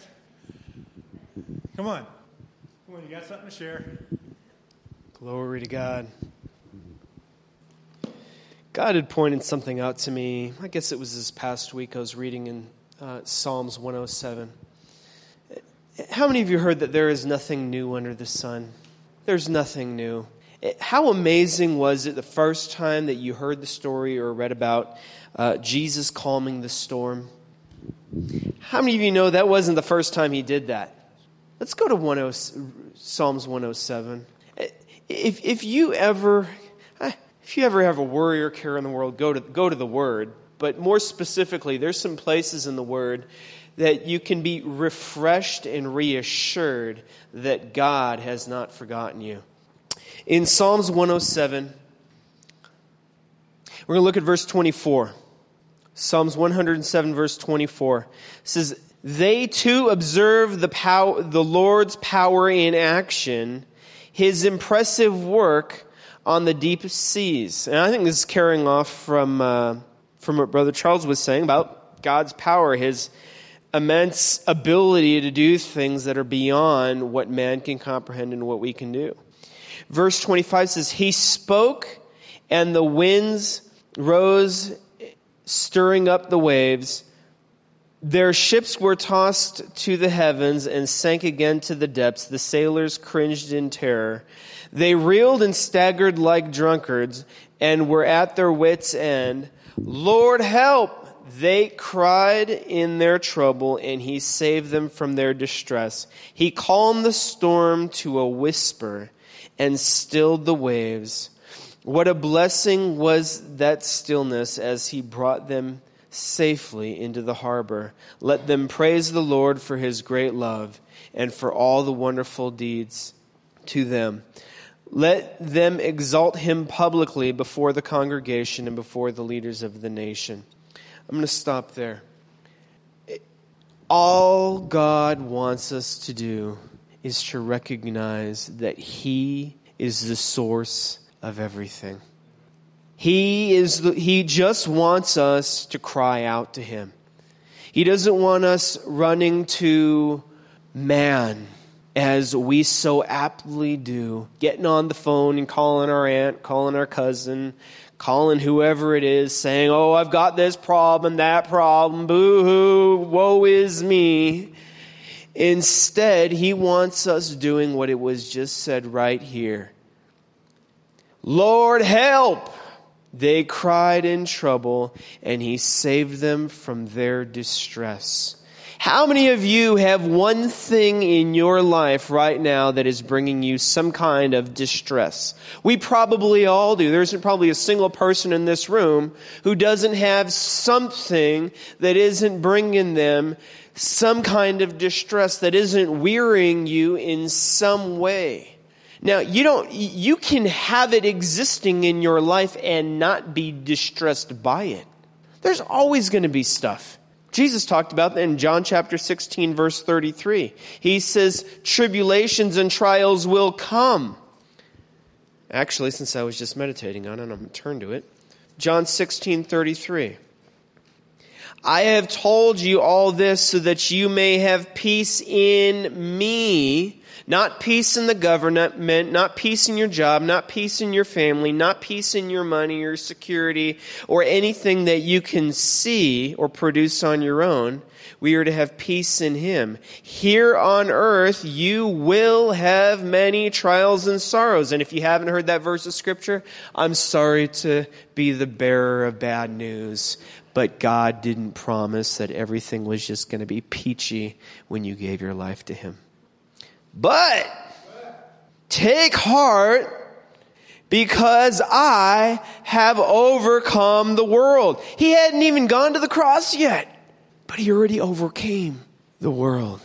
Speaker 4: Come on. Come on, you got something to share.
Speaker 5: Glory to God. God had pointed something out to me. I guess it was this past week I was reading in Psalms 107. How many of you heard that there is nothing new under the sun? There's nothing new. How amazing was it the first time that you heard the story or read about Jesus calming the storm? How many of you know that wasn't the first time He did that? Let's go to Psalms 107. If you ever have a worry or care in the world, go to the Word. But more specifically, there's some places in the Word that you can be refreshed and reassured that God has not forgotten you. In Psalms 107, we're going to look at verse 24. Psalms 107, verse 24 says, "They too observe the Lord's power in action, His impressive work on the deep seas." And I think this is carrying off from what Brother Charles was saying about God's power, His immense ability to do things that are beyond what man can comprehend and what we can do. Verse 25 says, "He spoke, and the winds rose, stirring up the waves. Their ships were tossed to the heavens and sank again to the depths. The sailors cringed in terror. They reeled and staggered like drunkards and were at their wits' end. Lord, help! They cried in their trouble, and He saved them from their distress. He calmed the storm to a whisper and stilled the waves. What a blessing was that stillness as He brought them safely into the harbor. Let them praise the Lord for his great love and for all the wonderful deeds to them. Let them exalt him publicly before the congregation and before the leaders of the nation. I'm going to stop there. All God wants us to do is to recognize that he is the source of everything. He just wants us to cry out to him. He doesn't want us running to man, as we so aptly do, getting on the phone and calling our aunt, calling our cousin, calling whoever it is, saying, oh, I've got this problem, that problem, boo-hoo, woe is me. Instead, he wants us doing what it was just said right here. Lord, help! They cried in trouble, and he saved them from their distress. How many of you have one thing in your life right now that is bringing you some kind of distress? We probably all do. There isn't probably a single person in this room who doesn't have something that isn't bringing them some kind of distress, that isn't wearying you in some way. Now, you can have it existing in your life and not be distressed by it. There's always going to be stuff. Jesus talked about that in John chapter 16, verse 33. He says, tribulations and trials will come. Actually, since I was just meditating on it, I'm going to turn to it. John 16:33. I have told you all this so that you may have peace in me. Not peace in the government, not peace in your job, not peace in your family, not peace in your money or security or anything that you can see or produce on your own. We are to have peace in him. Here on earth, you will have many trials and sorrows. And if you haven't heard that verse of scripture, I'm sorry to be the bearer of bad news. But God didn't promise that everything was just going to be peachy when you gave your life to him. But take heart, because I have overcome the world. He hadn't even gone to the cross yet, but he already overcame the world.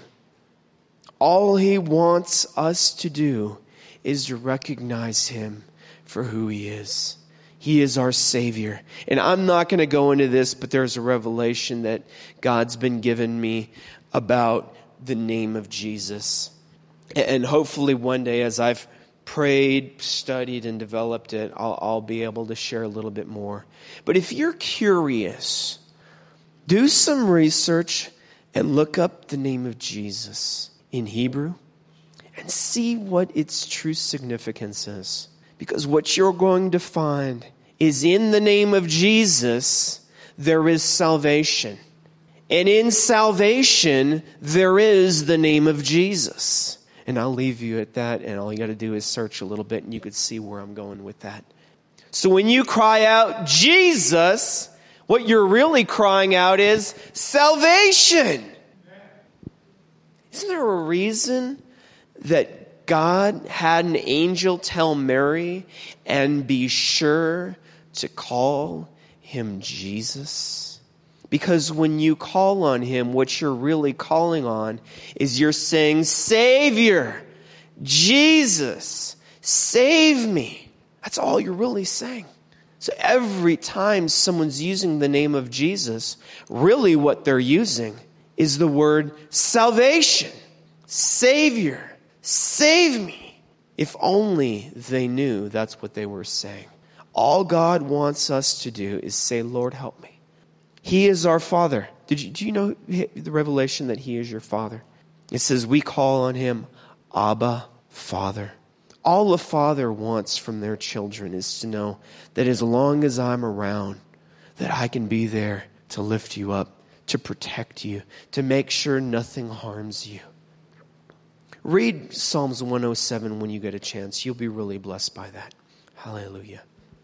Speaker 5: All he wants us to do is to recognize him for who he is. He is our Savior. And I'm not going to go into this, but there's a revelation that God's been given me about the name of Jesus. And hopefully one day, as I've prayed, studied, and developed it, I'll be able to share a little bit more. But if you're curious, do some research and look up the name of Jesus in Hebrew and see what its true significance is. Because what you're going to find is in the name of Jesus, there is salvation. And in salvation, there is the name of Jesus. And I'll leave you at that, and all you got to do is search a little bit, and you could see where I'm going with that. So when you cry out, Jesus, what you're really crying out is salvation. Isn't there a reason that God had an angel tell Mary and be sure to call him Jesus? Because when you call on him, what you're really calling on is you're saying, Savior, Jesus, save me. That's all you're really saying. So every time someone's using the name of Jesus, really what they're using is the word salvation, Savior, save me. If only they knew that's what they were saying. All God wants us to do is say, Lord, help me. He is our Father. Do you know the revelation that he is your Father? It says we call on him Abba, Father. All a father wants from their children is to know that as long as I'm around, that I can be there to lift you up, to protect you, to make sure nothing harms you. Read Psalms 107 when you get a chance. You'll be really blessed by that. Hallelujah.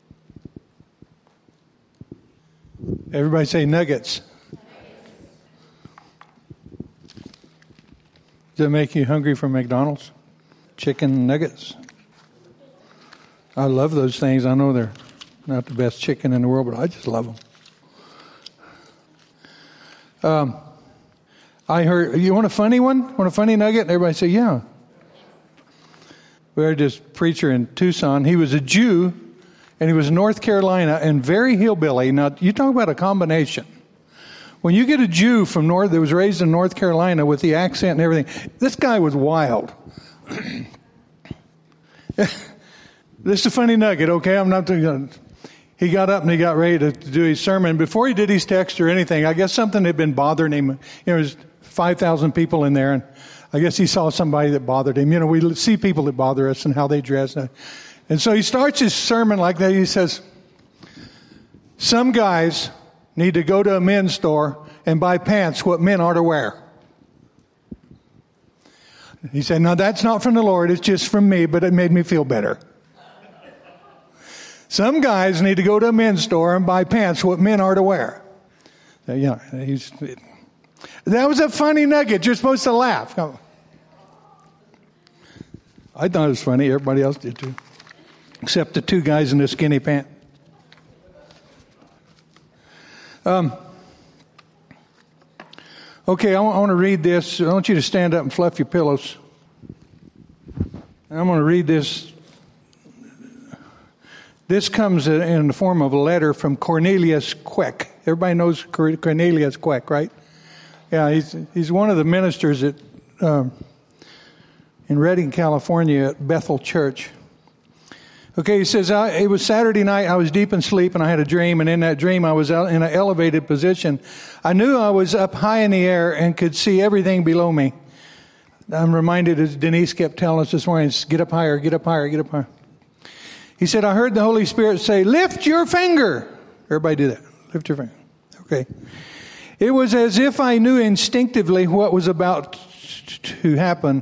Speaker 1: Everybody say nuggets. Does that make you hungry for McDonald's? Chicken nuggets? I love those things. I know they're not the best chicken in the world, but I just love them. I heard, you want a funny one? Want a funny nugget? And everybody say, yeah. We heard this preacher in Tucson. He was a Jew, and he was in North Carolina, and very hillbilly. Now, you talk about a combination. When you get a Jew from North that was raised in North Carolina with the accent and everything, this guy was wild. This is a funny nugget, okay? I'm not going to... He got up and he got ready to do his sermon. Before he did his text or anything, I guess something had been bothering him. You know, there's 5,000 people in there, and I guess he saw somebody that bothered him. You know, we see people that bother us and how they dress. And so he starts his sermon like that. He says, some guys need to go to a men's store and buy pants what men are to wear. He said, no, that's not from the Lord. It's just from me, but it made me feel better. Some guys need to go to a men's store and buy pants what men are to wear. Yeah, that was a funny nugget. You're supposed to laugh. I thought it was funny. Everybody else did too. Except the two guys in the skinny pant. Okay, I want to read this. I want you to stand up and fluff your pillows. I'm going to read this. This comes in the form of a letter from Cornelius Queck. Everybody knows Cornelius Queck, right? Yeah, he's one of the ministers at in Redding, California, at Bethel Church. Okay, he says, it was Saturday night, I was deep in sleep, and I had a dream, and in that dream I was out in an elevated position. I knew I was up high in the air and could see everything below me. I'm reminded, as Denise kept telling us this morning, get up higher, get up higher, get up higher. He said, I heard the Holy Spirit say, lift your finger. Everybody do that. Lift your finger. Okay. It was as if I knew instinctively what was about to happen.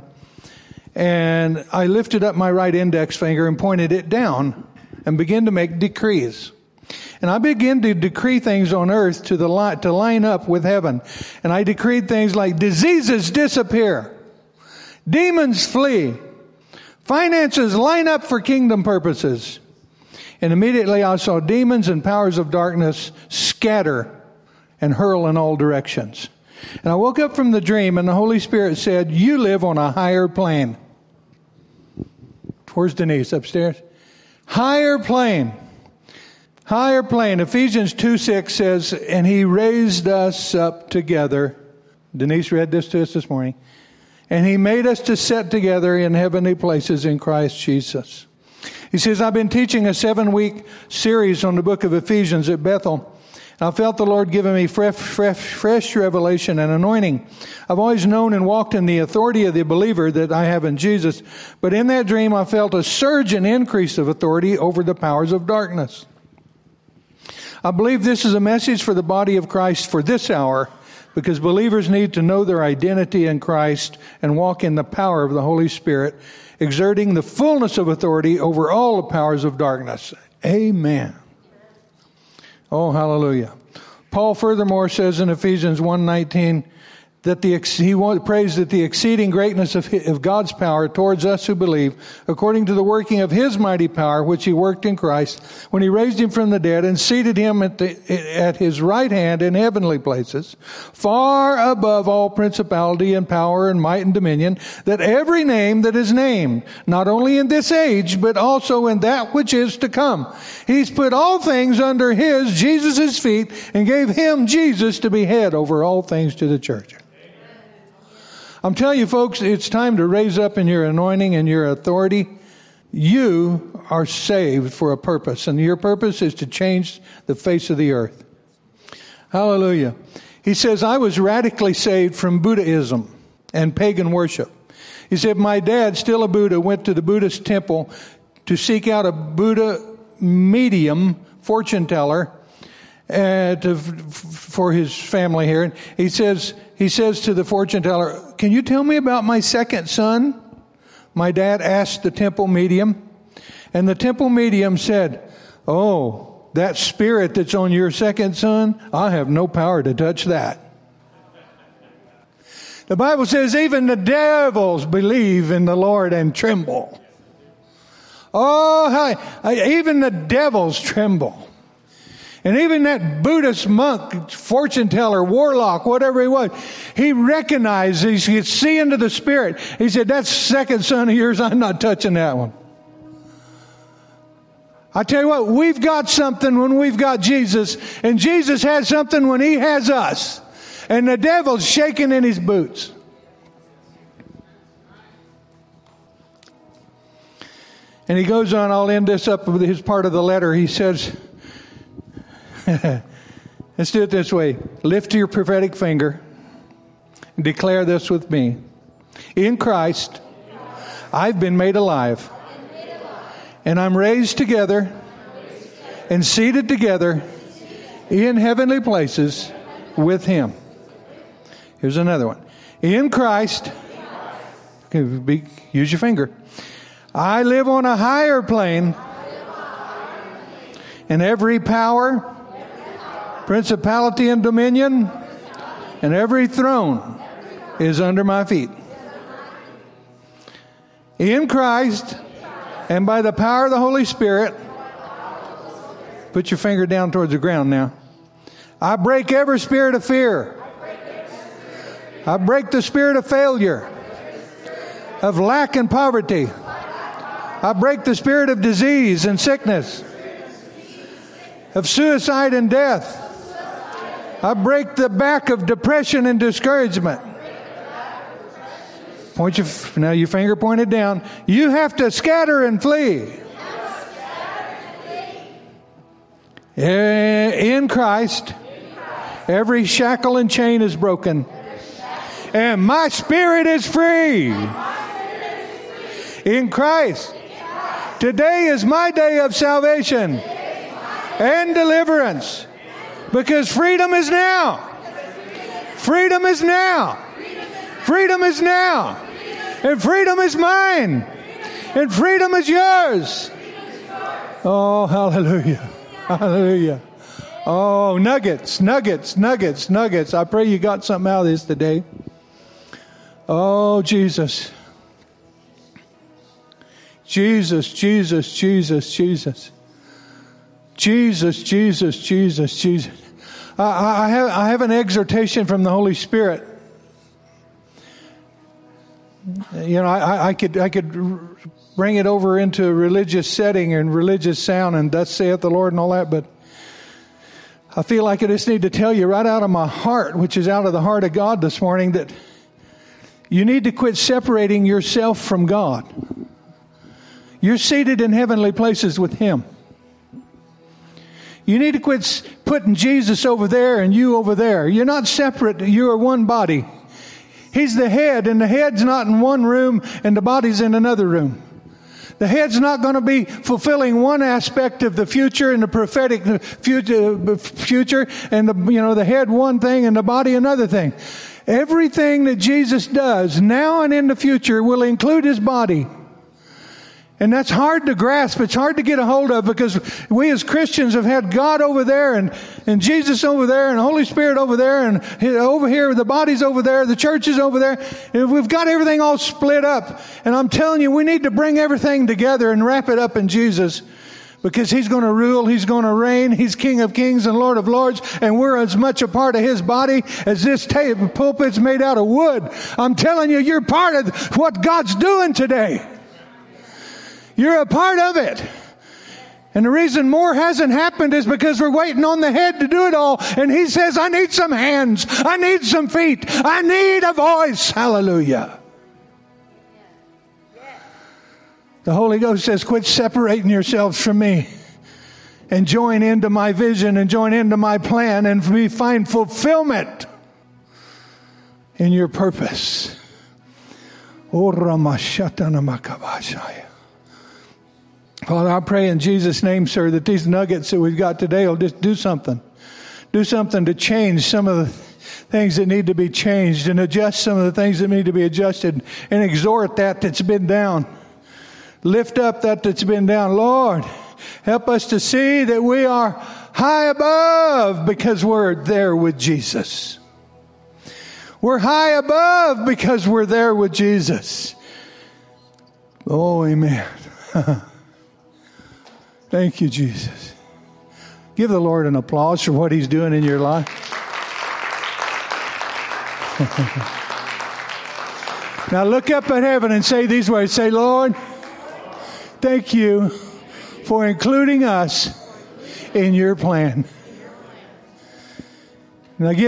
Speaker 1: And I lifted up my right index finger and pointed it down and began to make decrees. And I began to decree things on earth to line up with heaven. And I decreed things like diseases disappear, demons flee, finances line up for kingdom purposes. And immediately I saw demons and powers of darkness scatter and hurl in all directions. And I woke up from the dream, and the Holy Spirit said, you live on a higher plane. Where's Denise? Upstairs? Higher plane. Higher plane. Ephesians 2:6 says, and he raised us up together. Denise read this to us this morning. And he made us to sit together in heavenly places in Christ Jesus. He says, I've been teaching a 7-week series on the book of Ephesians at Bethel. I felt the Lord giving me fresh revelation and anointing. I've always known and walked in the authority of the believer that I have in Jesus. But in that dream, I felt a surge and increase of authority over the powers of darkness. I believe this is a message for the body of Christ for this hour, because believers need to know their identity in Christ and walk in the power of the Holy Spirit, exerting the fullness of authority over all the powers of darkness. Amen. Oh, hallelujah. Paul furthermore says in Ephesians 1:19 that he prays that the exceeding greatness of God's power towards us who believe, according to the working of his mighty power, which he worked in Christ, when he raised him from the dead and seated him at his right hand in heavenly places, far above all principality and power and might and dominion, that every name that is named, not only in this age, but also in that which is to come. He's put all things under Jesus' feet, and gave him, Jesus, to be head over all things to the church. I'm telling you, folks, it's time to raise up in your anointing and your authority. You are saved for a purpose, and your purpose is to change the face of the earth. Hallelujah. He says, I was radically saved from Buddhism and pagan worship. He said, my dad, still a Buddha, went to the Buddhist temple to seek out a Buddha medium, fortune teller, for his family here. And he says to the fortune teller, can you tell me about my second son? My dad asked the temple medium. And the temple medium said, oh, that spirit that's on your second son, I have no power to touch that. The Bible says even the devils believe in the Lord and tremble. Oh, even the devils tremble. And even that Buddhist monk, fortune teller, warlock, whatever he was, he recognized, he could see into the spirit. He said, "That's second son of yours. I'm not touching that one." I tell you what, we've got something when we've got Jesus, and Jesus has something when he has us. And the devil's shaking in his boots. And he goes on, I'll end this up with his part of the letter. He says, let's do it this way. Lift your prophetic finger and declare this with me. In Christ, I've been made alive. And I'm raised together and seated together in heavenly places with him. Here's another one. In Christ, use your finger. I live on a higher plane, and every power, principality and dominion, and every throne is under my feet. In Christ, and by the power of the Holy Spirit, put your finger down towards the ground now. I break every spirit of fear. I break the spirit of failure, of lack and poverty. I break the spirit of disease and sickness, of suicide and death. I break the back of depression and discouragement. Now your finger pointed down. You have to scatter and flee. In Christ, every shackle and chain is broken. And my spirit is free. In Christ, today is my day of salvation and deliverance. Because freedom is now. Freedom is now. Freedom is now. And freedom is mine. And freedom is yours. Oh, hallelujah. Hallelujah. Oh, nuggets, nuggets, nuggets, nuggets. I pray you got something out of this today. Oh, Jesus. Jesus, Jesus, Jesus, Jesus. Jesus, Jesus, Jesus, Jesus. I have an exhortation from the Holy Spirit. You know, I could bring it over into a religious setting and religious sound and thus saith the Lord and all that, but I feel like I just need to tell you right out of my heart, which is out of the heart of God this morning, that you need to quit separating yourself from God. You're seated in heavenly places with Him. You need to quit putting Jesus over there and you over there. You're not separate. You are one body. He's the head, and the head's not in one room and the body's in another room. The head's not going to be fulfilling one aspect of the future and the prophetic future, and the head one thing and the body another thing. Everything that Jesus does now and in the future will include His body. And that's hard to grasp. It's hard to get a hold of because we as Christians have had God over there and Jesus over there and the Holy Spirit over there and over here, the body's over there, the church is over there. And we've got everything all split up. And I'm telling you, we need to bring everything together and wrap it up in Jesus because He's going to rule, He's going to reign, He's King of Kings and Lord of Lords, and we're as much a part of His body as this pulpit's made out of wood. I'm telling you, you're part of what God's doing today. You're a part of it. And the reason more hasn't happened is because we're waiting on the head to do it all. And He says, I need some hands. I need some feet. I need a voice. Hallelujah. The Holy Ghost says, quit separating yourselves from me and join into my vision and join into my plan and find fulfillment in your purpose. Father, I pray in Jesus' name, sir, that these nuggets that we've got today will just do something. Do something to change some of the things that need to be changed and adjust some of the things that need to be adjusted and exhort that's been down. Lift up that's been down. Lord, help us to see that we are high above because we're there with Jesus. We're high above because we're there with Jesus. Oh, amen. Thank you, Jesus. Give the Lord an applause for what He's doing in your life. Now look up at heaven and say these words. Say, Lord, thank you for including us in your plan. Now give